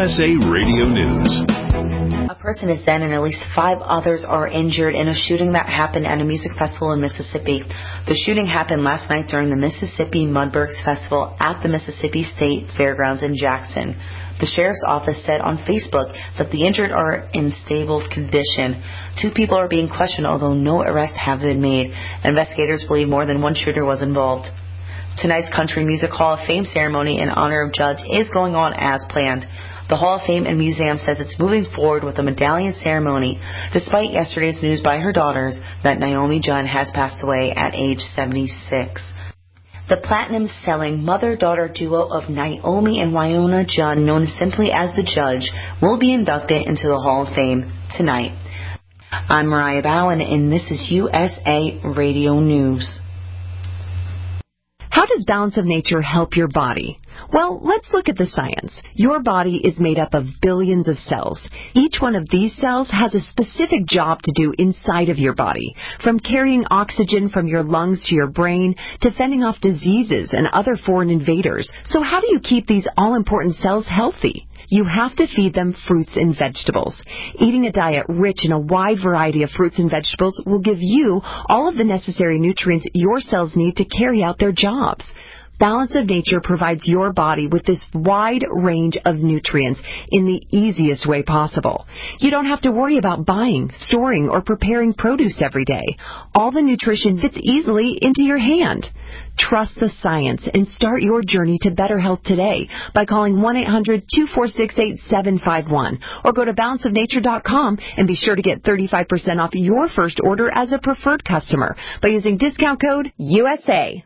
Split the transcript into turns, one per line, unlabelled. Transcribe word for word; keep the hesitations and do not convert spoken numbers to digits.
S A Radio News.
A person is dead and at least five others are injured in a shooting that happened at a music festival in Mississippi. The shooting happened last night during the Mississippi Mudbergs Festival at the Mississippi State Fairgrounds in Jackson. The sheriff's office said on Facebook that the injured are in stable condition. Two people are being questioned, although no arrests have been made. Investigators believe more than one shooter was involved. Tonight's Country Music Hall of Fame ceremony in honor of Judge is going on as planned. The Hall of Fame and Museum says it's moving forward with a medallion ceremony, despite yesterday's news by her daughters that Naomi Judd has passed away at age seventy-six. The platinum-selling mother-daughter duo of Naomi and Wynonna Judd, known simply as the Judge, will be inducted into the Hall of Fame tonight. I'm Mariah Bowen, and this is U S A Radio News.
How does Balance of Nature help your body? Well, let's look at the science. Your body is made up of billions of cells. Each one of these cells has a specific job to do inside of your body, from carrying oxygen from your lungs to your brain to fending off diseases and other foreign invaders. So how do you keep these all-important cells healthy? You have to feed them fruits and vegetables. Eating a diet rich in a wide variety of fruits and vegetables will give you all of the necessary nutrients your cells need to carry out their jobs. Balance of Nature provides your body with this wide range of nutrients in the easiest way possible. You don't have to worry about buying, storing, or preparing produce every day. All the nutrition fits easily into your hand. Trust the science and start your journey to better health today by calling one eight hundred two four six eight seven five one or go to balance of nature dot com and be sure to get thirty-five percent off your first order as a preferred customer by using discount code U S A.